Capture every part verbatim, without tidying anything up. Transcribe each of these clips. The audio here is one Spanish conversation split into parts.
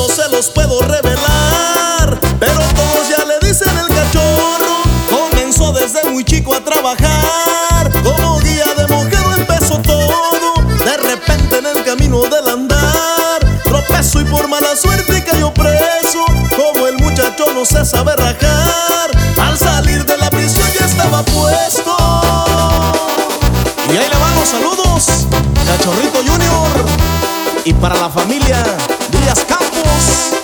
no se los puedo revelar, pero todos ya le dicen el cachorro. Comenzó desde muy chico a trabajar, como guía de mojado empezó todo. De repente en el camino del andar tropezó y por mala suerte cayó preso. Como el muchacho no se sabe rajar, al salir de la prisión ya estaba puesto. Y ahí le van los saludos, Cachorrito Junior, y para la familia Díaz Campos.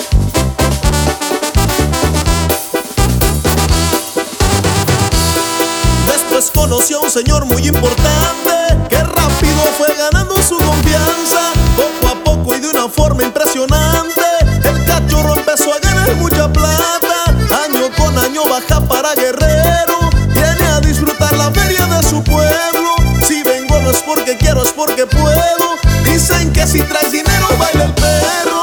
Después conoció a un señor muy importante que rápido fue ganando su confianza. Poco a poco y de una forma impresionante, el cachorro empezó a ganar mucha plata. Año con año baja para Guerrero, viene a disfrutar la feria de su pueblo. Si vengo no es porque quiero, es porque puedo. Dicen que si traes dinero baila el perro.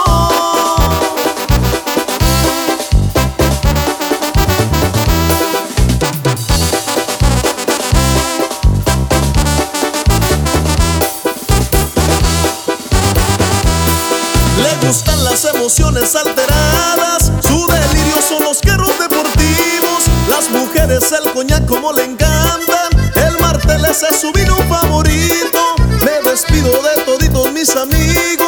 Le gustan las emociones alteradas, su delirio son los carros deportivos, las mujeres el coñac como le encantan, el martel ese es su vino favorito. Me despido de toditos mis amigos.